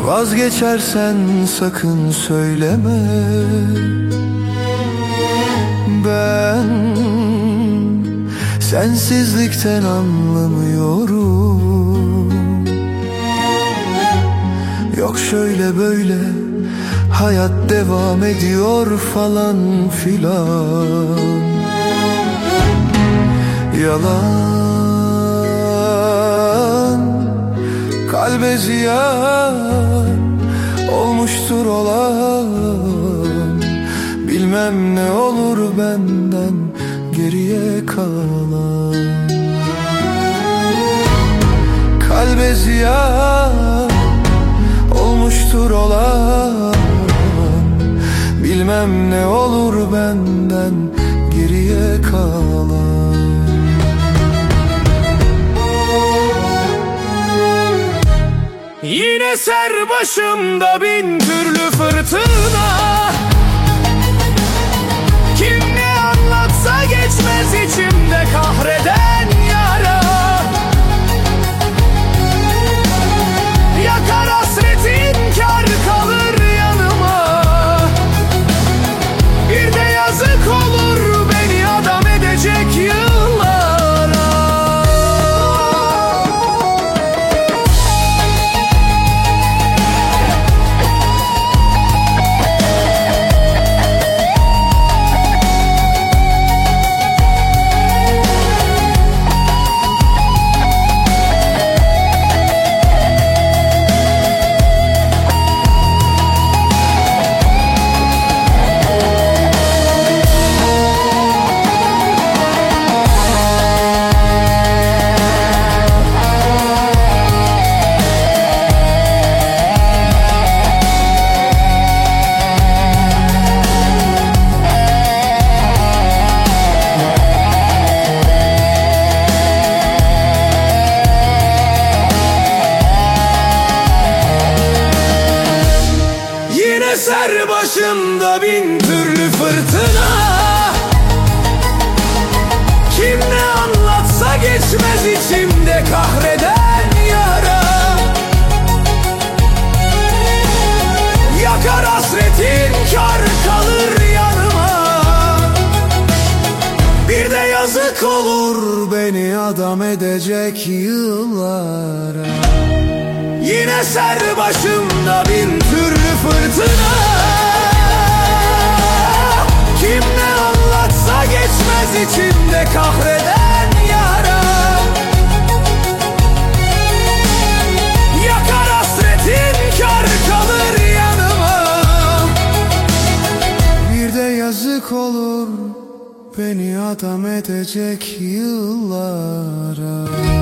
Vazgeçersen sakın söyleme. Ben sensizlikten anlamıyorum. Yok şöyle böyle hayat devam ediyor falan filan. Yalan, kalbe ziyan olmuştur olan. Bilmem ne olur benden geriye kalan. Kalbe ziyan olmuştur olan. Bilmem ne olur benden geriye kalan. Yine ser başımda bin türlü fırtına. Kim ne anlatsa geçmez içimde kahreden yara. Yakar hasretin kar kalır yanıma. Bir de yazık olur beni adam edecek yıllara. Eser başımda bin türlü fırtına. Kim ne anlatsa geçmez içimde kahreden yara. Yakar hasretin kar kalır yanıma. Bir de yazık olur beni adam edecek yıllara. Yine ser başımda bin türlü fırtına. Kim ne anlatsa geçmez içimde kahreden yara. Yakar hasretin kar kalır yanıma. Bir de yazık olur beni adam edecek yıllara.